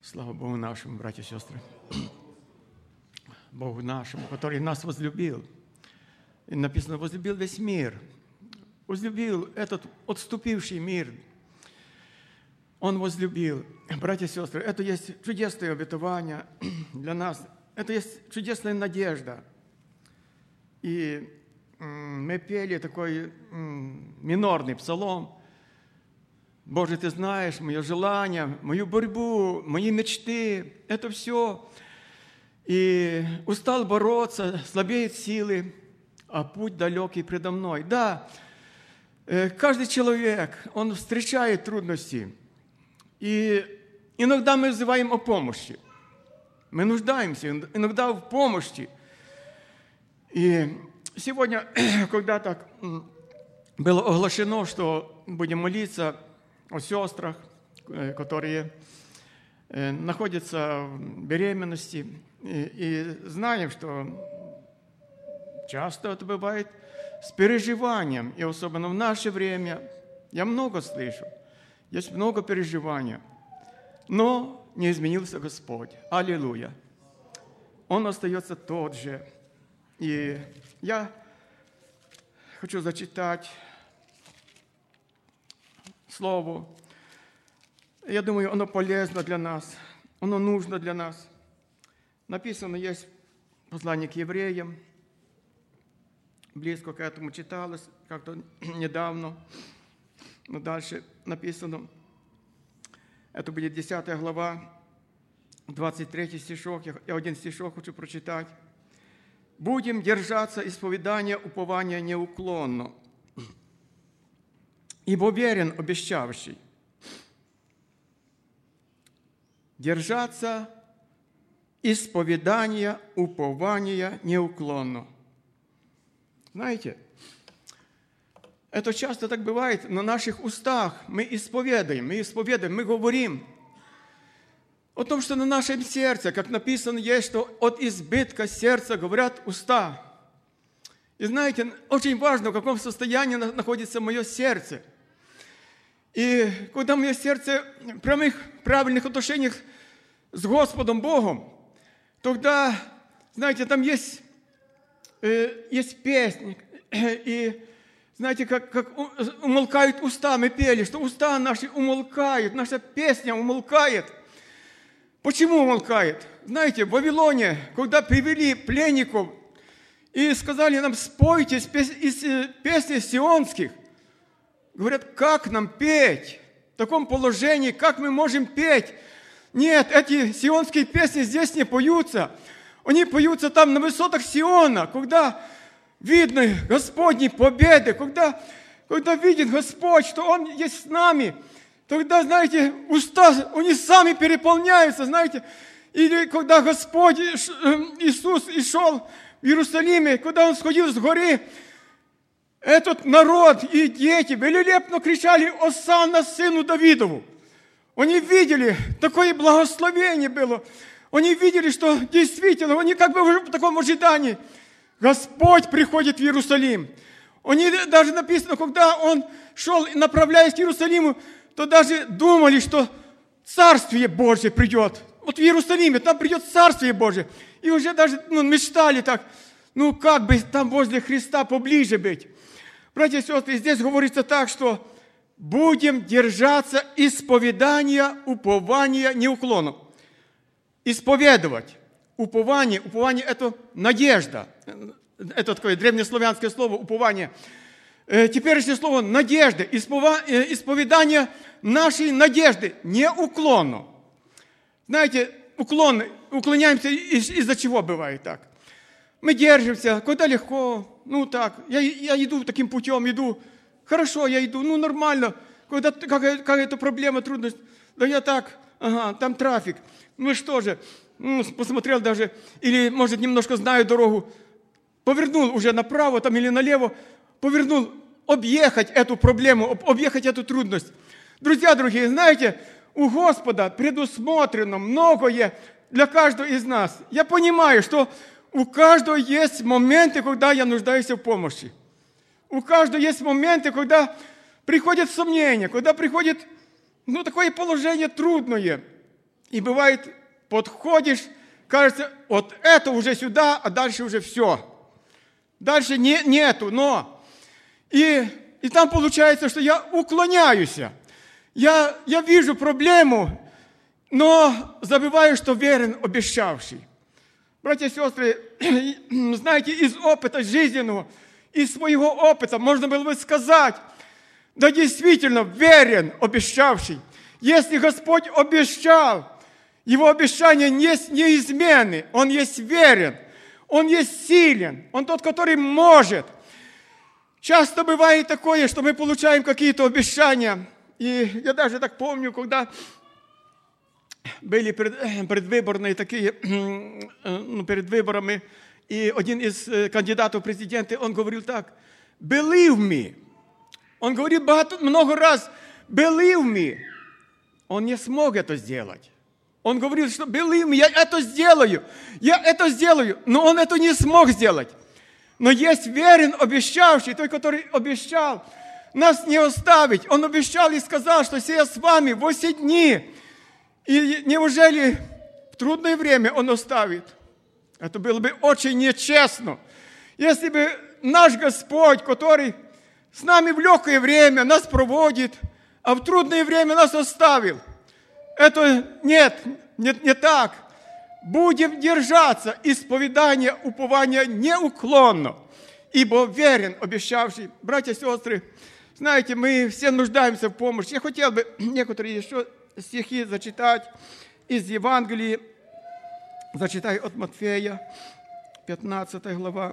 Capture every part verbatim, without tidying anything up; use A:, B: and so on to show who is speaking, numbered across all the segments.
A: Слава Богу нашему, братья и сестры. Богу нашему, который нас возлюбил. И написано, возлюбил весь мир. Возлюбил этот отступивший мир. Он возлюбил. Братья и сестры, это есть чудесное обетование для нас. Это есть чудесная надежда. И мы пели такой минорный псалом. Боже, Ты знаешь мое желание, мою борьбу, мои мечты. Это все. И устал бороться, слабеют силы, а путь далекий предо мной. Да, каждый человек, он встречает трудности. И иногда мы взываем о помощи. Мы нуждаемся иногда в помощи. И сегодня, когда так было оглашено, что будем молиться о сестрах, которые находятся в беременности, и, и знаем, что часто это бывает с переживанием, и особенно в наше время, я много слышу, есть много переживания, но не изменился Господь. Аллилуйя! Он остается тот же. И я хочу зачитать Слово. Я думаю, оно полезно для нас, оно нужно для нас. Написано есть послание к евреям, близко к этому читалось, как-то недавно, но дальше написано, это будет десятая глава, двадцать третий стишок, я один стишок хочу прочитать. «Будем держаться исповедания упования неуклонно, ибо верен обещавший». Держаться исповедания упования неуклонно. Знаете, это часто так бывает на наших устах. Мы исповедуем, мы исповедуем, мы говорим о том, что на нашем сердце, как написано есть, что от избытка сердца говорят уста. И знаете, очень важно, в каком состоянии находится мое сердце. И когда мое сердце в прямых, правильных отношениях с Господом Богом, тогда, знаете, там есть, э, есть песни, и знаете, как, как умолкают уста, мы пели, что уста наши умолкают, наша песня умолкает. Почему умолкает? Знаете, в Вавилоне, когда привели пленников и сказали нам, спойте из песни сионских, говорят, как нам петь в таком положении, как мы можем петь? Нет, эти сионские песни здесь не поются. Они поются там на высотах Сиона, когда видно Господни победы, когда, когда видит Господь, что Он есть с нами. Тогда, знаете, уста, они сами переполняются, знаете. Или когда Господь Иисус и шел в Иерусалиме, когда Он сходил с горы, этот народ и дети великолепно кричали «Осанна сыну Давидову». Они видели, такое благословение было. Они видели, что действительно, они как бы в таком ожидании. Господь приходит в Иерусалим. Они даже написано, когда Он шел, направляясь к Иерусалиму, то даже думали, что Царствие Божье придет. Вот в Иерусалиме, там придет Царствие Божье. И уже даже ну, мечтали так, ну как бы там возле Христа поближе быть. Братья и сестры, здесь говорится так, что будем держаться исповедания, упования неуклонно. Исповедовать. Упование. Упование – это надежда. Это такое древнеславянское слово «упование». Теперешнее слово «надежда». Исповедание нашей надежды неуклонно. Знаете, уклон, уклоняемся из- из-за чего бывает так? Мы держимся, когда легко, ну так, я, я иду таким путем, иду, хорошо, я иду, ну нормально, когда какая-то проблема, трудность, да я так, ага, там трафик, ну что же, ну, посмотрел даже, или, может, немножко знаю дорогу, повернул уже направо там или налево, повернул, объехать эту проблему, объехать эту трудность. Друзья дорогие, знаете, у Господа предусмотрено многое для каждого из нас. Я понимаю, что у каждого есть моменты, когда я нуждаюсь в помощи. У каждого есть моменты, когда приходят сомнения, когда приходит, ну, такое положение трудное. И бывает, подходишь, кажется, вот это уже сюда, а дальше уже все. Дальше не, нету, но. И, и там получается, что я уклоняюсь. Я, я вижу проблему, но забываю, что верен обещавший. Братья и сестры, знаете, из опыта жизненного, из своего опыта можно было бы сказать, да действительно верен обещавший. Если Господь обещал, Его обещания есть неизменны, Он есть верен, Он есть силен, Он тот, который может. Часто бывает такое, что мы получаем какие-то обещания. И я даже так помню, когда были предвыборные такие, ну, перед выборами, и один из кандидатов в президенты, он говорил так: «Believe me». Он говорит багато, много раз «Believe me». Он не смог это сделать. Он говорил, что «Believe me», я это сделаю, я это сделаю, но он это не смог сделать. Но есть верен обещавший, той, который обещал нас не оставить. Он обещал и сказал, что «Се я с вами во все дни». И неужели в трудное время Он оставит? Это было бы очень нечестно. Если бы наш Господь, который с нами в легкое время нас проводит, а в трудное время нас оставил. Это нет, нет, не так. Будем держаться исповедания, упования неуклонно, ибо верен обещавший. Братья и сестры, знаете, мы все нуждаемся в помощи. Я хотел бы некоторые еще стихи зачитать из Евангелия. Зачитаю от Матфея, пятнадцатая глава.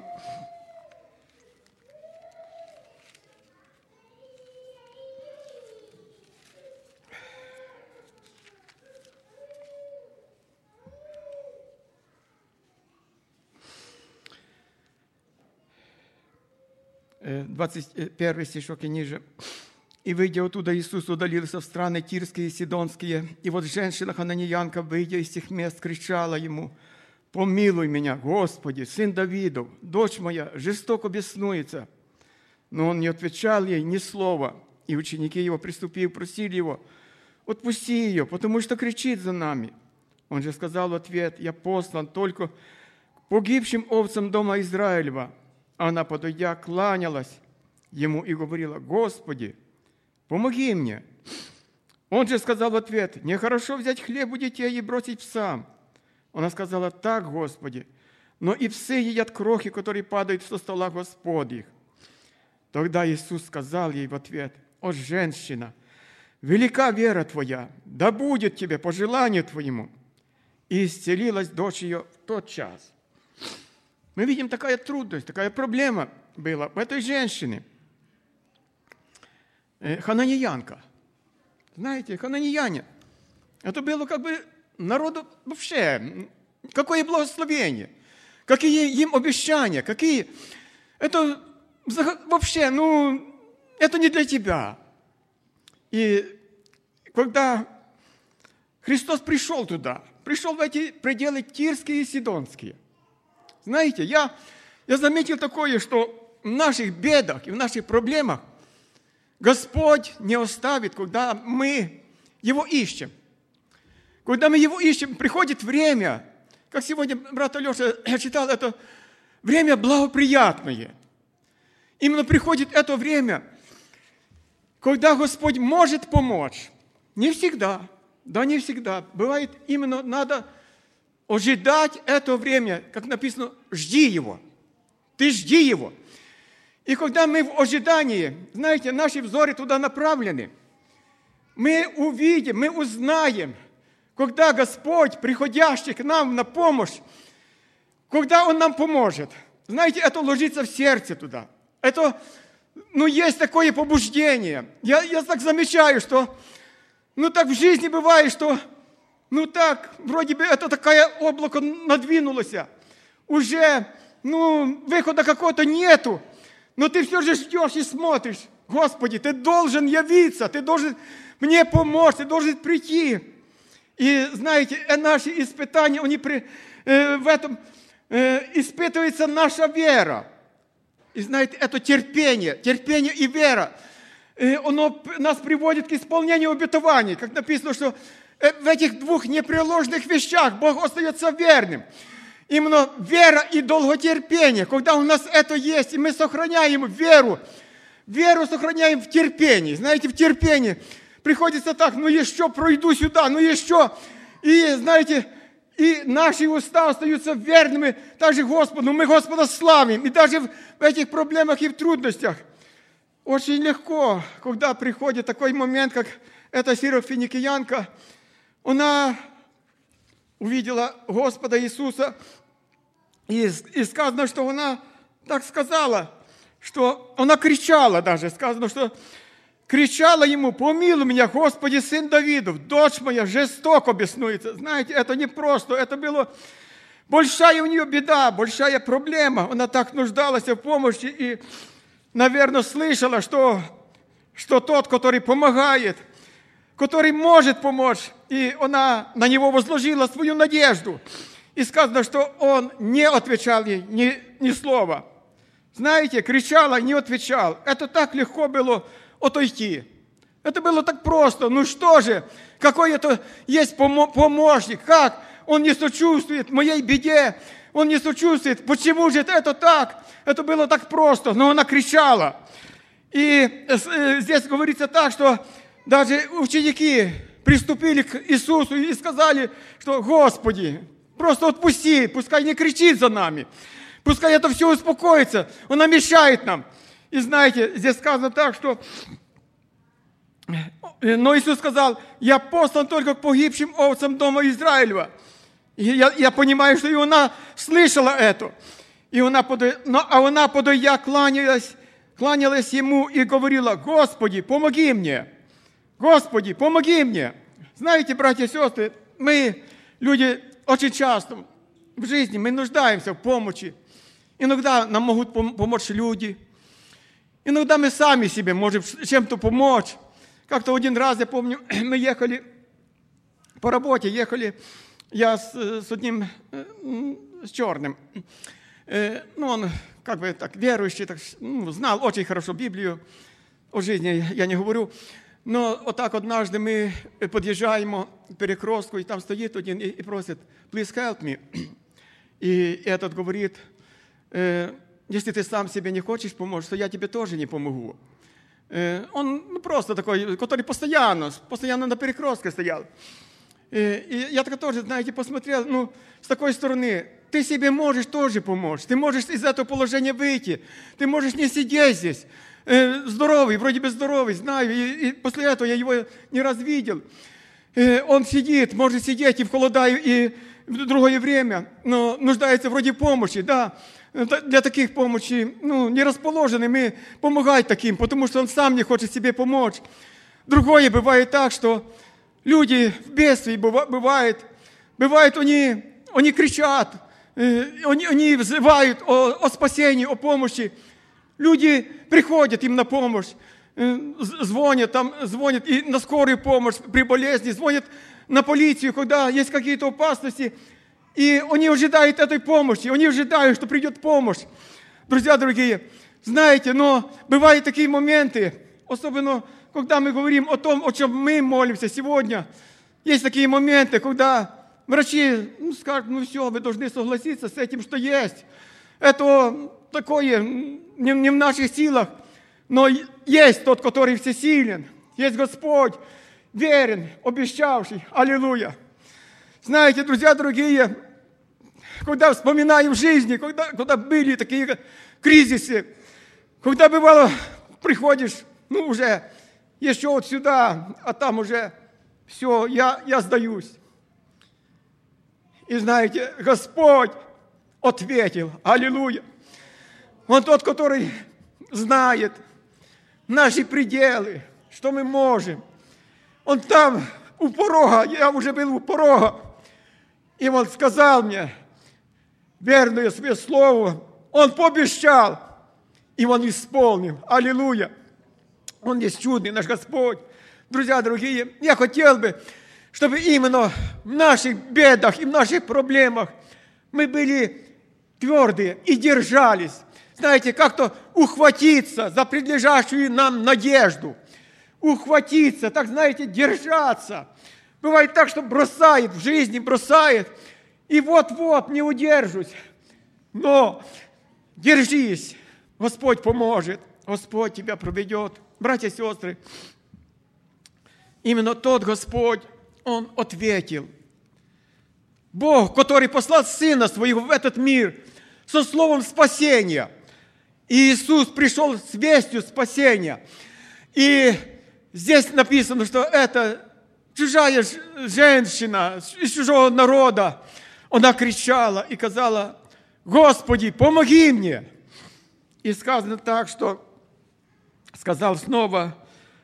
A: двадцать первый стишок и ниже. «И, выйдя оттуда, Иисус удалился в страны Тирские и Сидонские. И вот женщина-хананеянка, выйдя из тех мест, кричала ему: „Помилуй меня, Господи, сын Давидов, дочь моя жестоко беснуется“. Но он не отвечал ей ни слова. И ученики его, приступив, просили его: „Отпусти ее, потому что кричит за нами“. Он же сказал в ответ: „Я послан только к погибшим овцам дома Израилева“. Она, подойдя, кланялась ему и говорила: „Господи, помоги мне“. Он же сказал в ответ: „Нехорошо взять хлеб у детей и бросить псам“. Она сказала: „Так, Господи, но и псы едят крохи, которые падают со стола Господних“. Тогда Иисус сказал ей в ответ: „О, женщина, велика вера твоя, да будет тебе по желанию твоему“. И исцелилась дочь ее в тот час. Мы видим, такая трудность, такая проблема была у этой женщины. Хананеянка. Знаете, хананеяне. Это было как бы народу вообще. Какое благословение. Какие им обещания. Какие... Это вообще, ну, это не для тебя. И когда Христос пришел туда, пришел в эти пределы Тирские и Сидонские, знаете, я, я заметил такое, что в наших бедах и в наших проблемах Господь не оставит, когда мы Его ищем. Когда мы Его ищем, приходит время, как сегодня брат Алеша читал, это время благоприятное. Именно приходит это время, когда Господь может помочь. Не всегда, да не всегда. Бывает, именно надо ожидать это время, как написано, жди Его. Ты жди Его. И когда мы в ожидании, знаете, наши взоры туда направлены, мы увидим, мы узнаем, когда Господь, приходящий к нам на помощь, когда Он нам поможет. Знаете, это ложится в сердце туда. Это, ну, есть такое побуждение. Я, я так замечаю, что, ну, так в жизни бывает, что, ну, так, вроде бы это такое облако надвинулось, уже, ну, выхода какого-то нету, но ты все же ждешь и смотришь: Господи, Ты должен явиться, Ты должен мне помочь, Ты должен прийти. И, знаете, наши испытания, они при, э, в этом э, испытывается наша вера. И, знаете, это терпение, терпение и вера, э, оно нас приводит к исполнению обетований. Как написано, что в этих двух непреложных вещах Бог остается верным. Именно вера и долготерпение. Когда у нас это есть, и мы сохраняем веру, веру сохраняем в терпении. Знаете, в терпении приходится так, ну еще пройду сюда, ну еще. И, знаете, и наши уста остаются верными также Господу. Мы Господа славим. И даже в этих проблемах и в трудностях очень легко, когда приходит такой момент, как эта сирофиникиянка, она увидела Господа Иисуса, и, и сказано, что она так сказала, что она кричала даже, сказано, что кричала ему: «Помилуй меня, Господи, сын Давидов, дочь моя жестоко беснуется». Знаете, это не просто, это было большая у нее беда, большая проблема. Она так нуждалась в помощи и, наверное, слышала, что, что тот, который помогает, который может помочь, и она на него возложила свою надежду. И сказано, что он не отвечал ей ни, ни слова. Знаете, кричала, не отвечал. Это так легко было отойти. Это было так просто. Ну что же, какой это есть помощник? Как? Он не сочувствует моей беде. Он не сочувствует. Почему же это так? Это было так просто. Но она кричала. И здесь говорится так, что даже ученики приступили к Иисусу и сказали, что: «Господи, просто отпусти, пускай не кричит за нами, пускай это все успокоится, она мешает нам». И знаете, здесь сказано так, что но Иисус сказал: «Я послан только к погибшим овцам дома Израилева». И я, я понимаю, что и она слышала это. И она, подо... но, а она, подойдя, кланялась, кланялась ему и говорила: «Господи, помоги мне! Господи, помоги мне!» Знаете, братья и сестры, мы, люди, очень часто в жизни мы нуждаемся в помощи. Иногда нам могут помочь люди. Иногда мы сами себе можем чем-то помочь. Как-то один раз, я помню, мы ехали по работе, ехали, я с, с одним, с черным. Ну, он как бы так верующий, так, ну, знал очень хорошо Библию, о жизни я не говорю. Но вот так однажды мы подъезжаем к перекрестку, и там стоит один и просит: «Please help me». И этот говорит: «Если ты сам себе не хочешь помочь, то я тебе тоже не помогу». Он ну, просто такой, который постоянно, постоянно на перекрестке стоял. И я так тоже, знаете, посмотрел, ну, с такой стороны, ты себе можешь тоже помочь, ты можешь из этого положения выйти, ты можешь не сидеть здесь. Здоровый, вроде бы здоровый, знаю, и, и после этого я его не раз видел. Он сидит, может сидеть и в холода, и в другое время, но нуждается вроде помощи, да. Для таких помощи, ну, не расположены мы помогать таким, потому что он сам не хочет себе помочь. Другое бывает так, что люди в бедствии бывает, бывает они, они кричат, они, они взывают о, о спасении, о помощи. Люди приходят им на помощь, звонят, там, звонят и на скорую помощь при болезни, звонят на полицию, когда есть какие-то опасности. И они ожидают этой помощи, они ожидают, что придет помощь. Друзья дорогие, знаете, но бывают такие моменты, особенно когда мы говорим о том, о чем мы молимся сегодня. Есть такие моменты, когда врачи ну, скажут: «Ну все, вы должны согласиться с этим, что есть». Это такое не, не в наших силах, но есть тот, который всесилен, есть Господь, верен, обещавший. Аллилуйя. Знаете, друзья дорогие, когда вспоминаем в жизни, когда, когда были такие кризисы, когда бывало, приходишь, ну уже еще вот сюда, а там уже все, я, я сдаюсь. И знаете, Господь ответил. Аллилуйя. Он тот, который знает наши пределы, что мы можем. Он там у порога, я уже был у порога, и он сказал мне верное свое слово, он пообещал, и он исполнил. Аллилуйя! Он есть чудный наш Господь. Друзья дорогие, я хотел бы, чтобы именно в наших бедах и в наших проблемах мы были твердые и держались. Знаете, как-то ухватиться за предлежащую нам надежду. Ухватиться, так знаете, держаться. Бывает так, что бросает в жизни, бросает, и вот-вот не удержусь. Но держись, Господь поможет, Господь тебя проведет. Братья и сестры, именно тот Господь, Он ответил. Бог, который послал Сына Своего в этот мир со словом спасения. И Иисус пришел с вестью спасения. И здесь написано, что это чужая женщина из чужого народа. Она кричала и сказала: Господи, помоги мне. И сказано так, что сказал снова,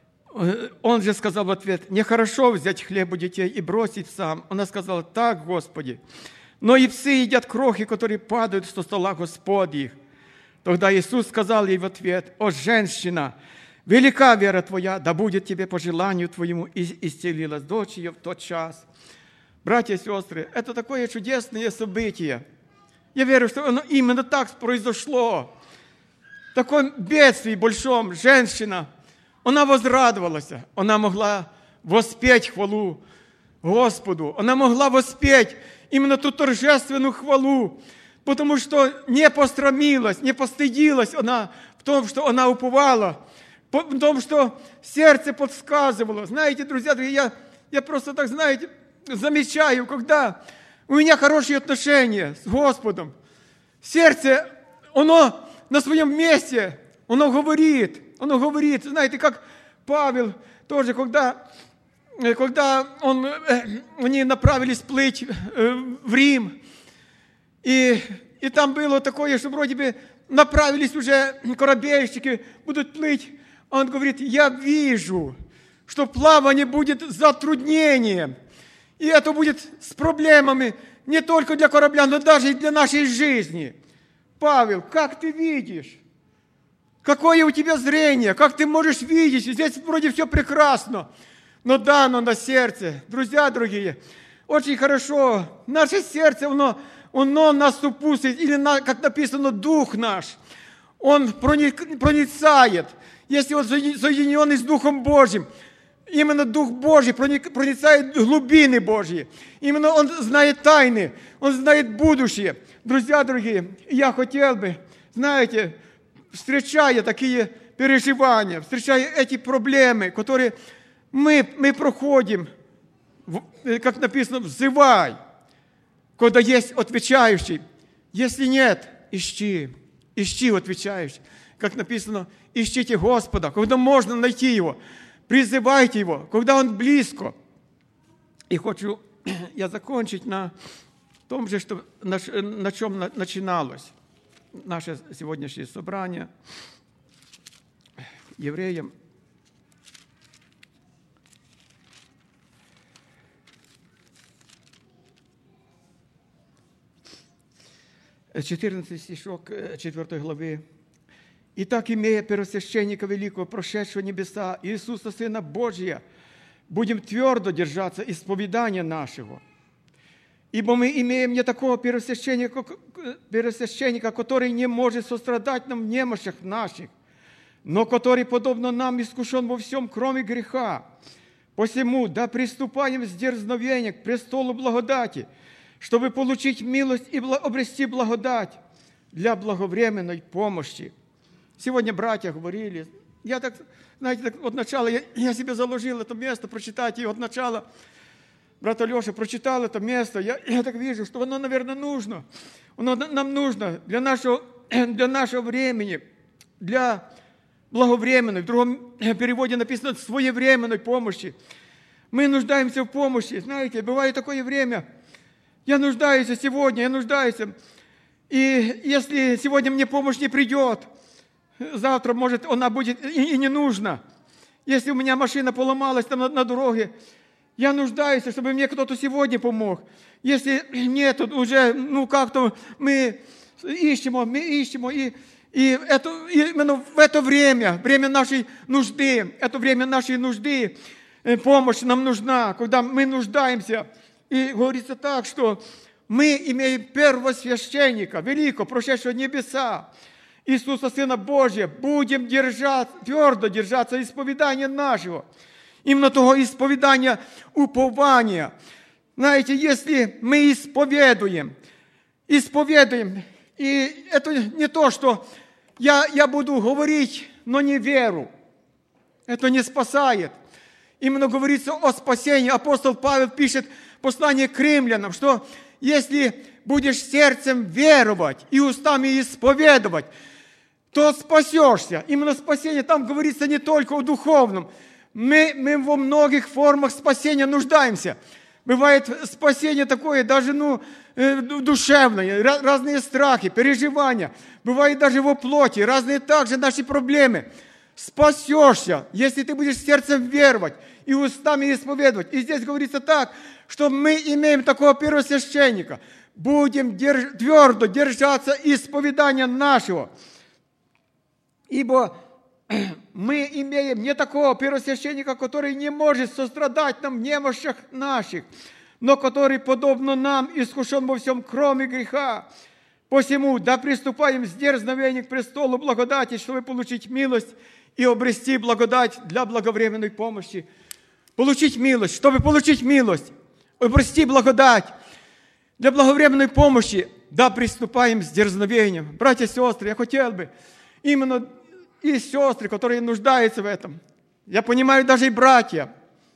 A: он же сказал в ответ: нехорошо взять хлеб у детей и бросить сам. Она сказала: так, Господи, но и псы едят крохи, которые падают со стола Господних. Тогда Иисус сказал ей в ответ: о, женщина, велика вера твоя, да будет тебе по желанию твоему. И исцелилась дочь ее в тот час. Братья и сестры, это такое чудесное событие. Я верю, что оно именно так произошло. В таком бедствии большом женщина, она возрадовалась, она могла воспеть хвалу Господу, она могла воспеть именно ту торжественную хвалу, потому что не пострамилась, не постыдилась она в том, что она уповала, в том, что сердце подсказывало. Знаете, друзья, я, я просто так, знаете, замечаю, когда у меня хорошие отношения с Господом, сердце, оно на своем месте, оно говорит, оно говорит, знаете, как Павел тоже, когда, когда он, они направились плыть в Рим, и, и там было такое, что вроде бы направились уже корабельщики, будут плыть, он говорит: я вижу, что плавание будет затруднением, и это будет с проблемами не только для корабля, но даже и для нашей жизни. Павел, как ты видишь? Какое у тебя зрение? Как ты можешь видеть? Здесь вроде все прекрасно, но дано на сердце. Друзья дорогие, очень хорошо. Наше сердце, оно, оно нас сопутствует, или, как написано, дух наш. Он проницает, если он соединенный с Духом Божьим. Именно Дух Божий проницает глубины Божьи. Именно Он знает тайны, Он знает будущее. Друзья дорогие, я хотел бы, знаете, встречая такие переживания, встречая эти проблемы, которые мы, мы проходим, как написано, взывай, когда есть отвечающий. Если нет, ищи, ищи отвечающий. Как написано, ищите Господа, когда можно найти Его. Призывайте Его, когда Он близко. И хочу я закончить на том же, что, на, на чем начиналось наше сегодняшнее собрание евреям. четырнадцатый стишок четвёртой главы. «Итак, имея первосвященника великого, прошедшего небеса, Иисуса, Сына Божия, будем твердо держаться исповедания нашего. Ибо мы имеем не такого первосвященника, первосвященника, который не может сострадать нам в немощах наших, но который, подобно нам, искушен во всем, кроме греха. Посему, да приступаем с дерзновением к престолу благодати, чтобы получить милость и обрести благодать для благовременной помощи». Сегодня братья говорили, я так, знаете, так от начала, я, я себе заложил это место, прочитать, и от начала брат Алеша прочитал это место, я, я так вижу, что оно, наверное, нужно, оно нам нужно для нашего, для нашего времени, для благовременной, в другом переводе написано своевременной помощи. Мы нуждаемся в помощи, знаете, бывает такое время, я нуждаюсь сегодня, я нуждаюсь, и если сегодня мне помощь не придет, завтра, может, она будет и не нужна. Если у меня машина поломалась там на, на дороге, я нуждаюсь, чтобы мне кто-то сегодня помог. Если нет, уже, ну, как-то мы ищем, мы ищем, и, и это, именно в это время, время нашей нужды, это время нашей нужды, помощь нам нужна, когда мы нуждаемся. И говорится так, что мы имеем первосвященника, великого, прошедшего небеса, Иисуса, Сына Божия, будем держать, твердо держаться исповедания нашего. Именно того исповедания упования. Знаете, если мы исповедуем, исповедуем, и это не то, что я, я буду говорить, но не веру. Это не спасает. Именно говорится о спасении. Апостол Павел пишет послание к римлянам, что если будешь сердцем веровать и устами исповедовать, то спасешься. Именно спасение, там говорится не только о духовном. Мы, мы во многих формах спасения нуждаемся. Бывает спасение такое, даже ну, душевное, разные страхи, переживания. Бывает даже во плоти, разные также наши проблемы. Спасешься, если ты будешь сердцем веровать и устами исповедовать. И здесь говорится так, что мы имеем такого первосвященника. Будем держ- твердо держаться исповедания нашего. Ибо мы имеем не такого первосвященника, который не может сострадать нам в немощах наших, но который, подобно нам, искушен во всем, кроме греха. Посему да приступаем с дерзновением к престолу благодати, чтобы получить милость и обрести благодать для благовременной помощи. Получить милость, чтобы получить милость, обрести благодать для благовременной помощи, да приступаем с дерзновением. Братья и сестры, я хотел бы именно и сестры, которые нуждаются в этом. Я понимаю, даже и братья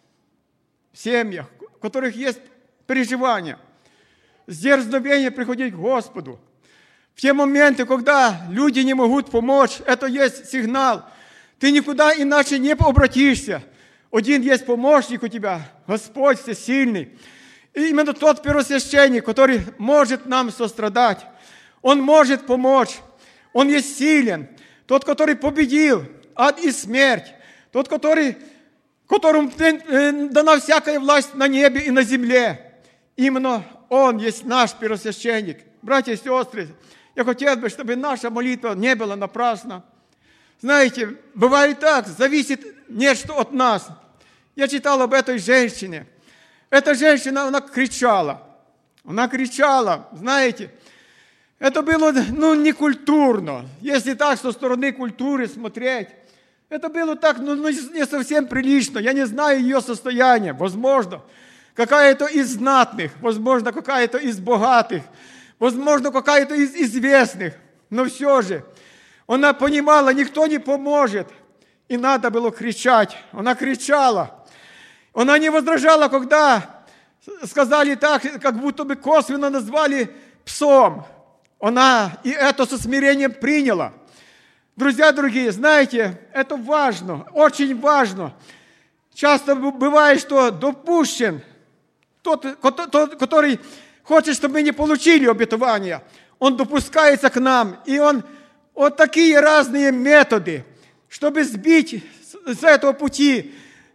A: в семьях, у которых есть переживания. С дерзновением приходить к Господу. В те моменты, когда люди не могут помочь, это есть сигнал. Ты никуда иначе не обратишься. Один есть помощник у тебя, Господь всесильный. И именно тот первосвященник, который может нам сострадать. Он может помочь. Он есть силен. Тот, который победил ад и смерть. Тот, который, которому дана всякая власть на небе и на земле. Именно Он есть наш первосвященник. Братья и сестры, я хотел бы, чтобы наша молитва не была напрасна. Знаете, бывает так, зависит нечто от нас. Я читал об этой женщине. Эта женщина, она кричала. Она кричала, знаете. Это было, ну, некультурно. Если так, со стороны культуры смотреть. Это было так, ну, не совсем прилично. Я не знаю ее состояние. Возможно, какая-то из знатных. Возможно, какая-то из богатых. Возможно, какая-то из известных. Но все же, она понимала, никто не поможет. И надо было кричать. Она кричала. Она не возражала, когда сказали так, как будто бы косвенно назвали псом. Она и это со смирением приняла. Друзья дорогие, знаете, это важно, очень важно. Часто бывает, что допущен тот, тот, который хочет, чтобы мы не получили обетования. Он допускается к нам, и он вот такие разные методы, чтобы сбить с этого пути,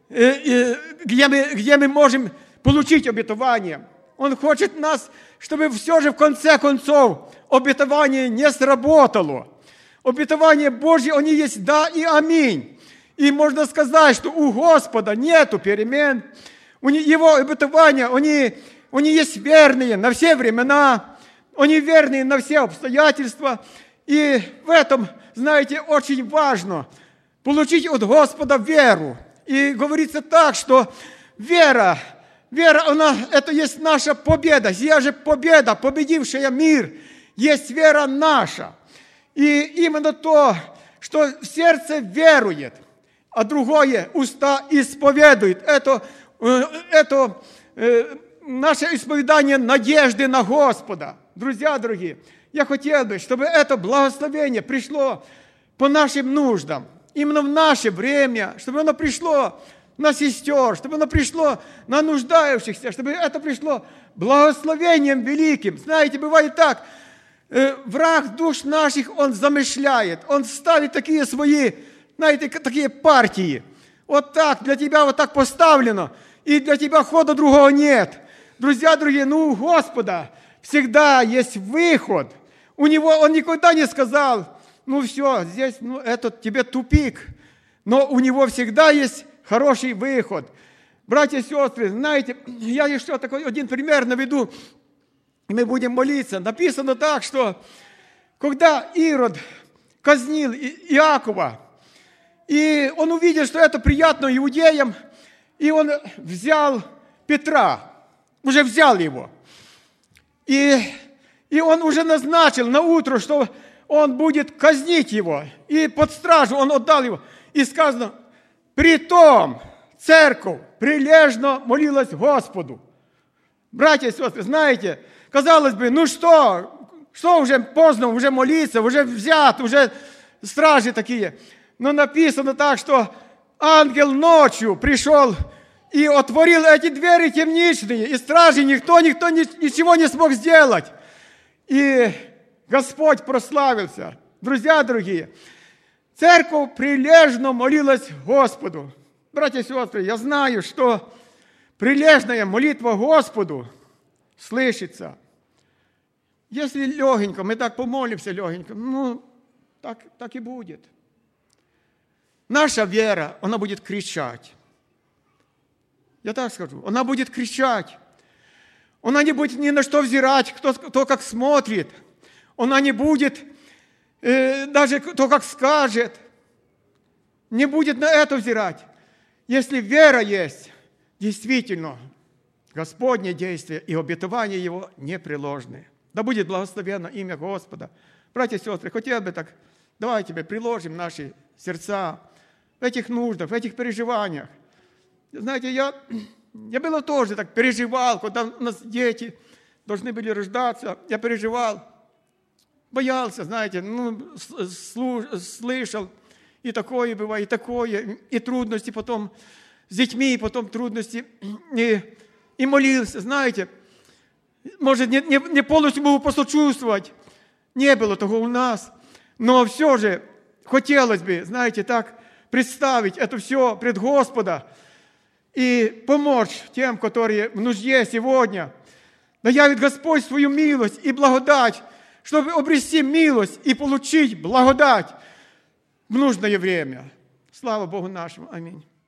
A: где мы, где мы можем получить обетование. Он хочет нас, чтобы все же в конце концов обетование не сработало. Обетование Божье, они есть да и аминь. И можно сказать, что у Господа нету перемен. Его обетования, они, они есть верные на все времена. Они верные на все обстоятельства. И в этом, знаете, очень важно получить от Господа веру. И говорится так, что вера, вера, она, это есть наша победа. Сия же победа, победившая мир, есть вера наша. И именно то, что в сердце верует, а другое уста исповедует. Это, это э, наше исповедание надежды на Господа. Друзья дорогие, я хотел бы, чтобы это благословение пришло по нашим нуждам. Именно в наше время, чтобы оно пришло на сестер, чтобы оно пришло на нуждающихся, чтобы это пришло благословением великим. Знаете, бывает так, э, враг душ наших, он замышляет, он ставит такие свои, знаете, такие партии. Вот так, для тебя вот так поставлено, и для тебя хода другого нет. Друзья дорогие, ну у Господа всегда есть выход. У него, он никогда не сказал, ну все, здесь, ну это тебе тупик. Но у него всегда есть хороший выход. Братья и сестры, знаете, я еще такой один пример наведу, и мы будем молиться. Написано так, что когда Ирод казнил Иакова, и он увидел, что это приятно иудеям, И он взял Петра, уже взял его. И, и он уже назначил на утро, что он будет казнить его. И под стражу он отдал его. И сказано, притом церковь прилежно молилась Господу. Братья и сестры, знаете, казалось бы, ну что, что уже поздно, уже молиться, уже взят, уже стражи такие. Но написано так, что ангел ночью пришел и отворил эти двери темничные, и стражи никто, никто ничего не смог сделать. И Господь прославился. Друзья дорогие, церковь прилежно молилась Господу. Братья и сестры, я знаю, что прилежная молитва Господу слышится. Если легенько, мы так помолимся легенько, ну, так, так и будет. Наша вера, она будет кричать. Я так скажу, она будет кричать. Она не будет ни на что взирать, кто, кто как смотрит. Она не будет э, даже кто как скажет. Не будет на это взирать. Если вера есть, действительно, Господне действие и обетование Его непреложны. Да будет благословенно имя Господа. Братья и сестры, хотел бы так, давайте тебе приложим наши сердца в этих нуждах, в этих переживаниях. Знаете, я, я было тоже так переживал, когда у нас дети должны были рождаться, я переживал, боялся, знаете, ну, слышал, и такое бывает, и такое, и трудности потом с детьми, и потом трудности, и, и молился, знаете, может, не, не, не полностью могу посочувствовать, не было того у нас, но все же хотелось бы, знаете, так представить это все пред Господа и помочь тем, которые в нужде сегодня. Да явит Господь свою милость и благодать, чтобы обрести милость и получить благодать в нужное время. Слава Богу нашему. Аминь.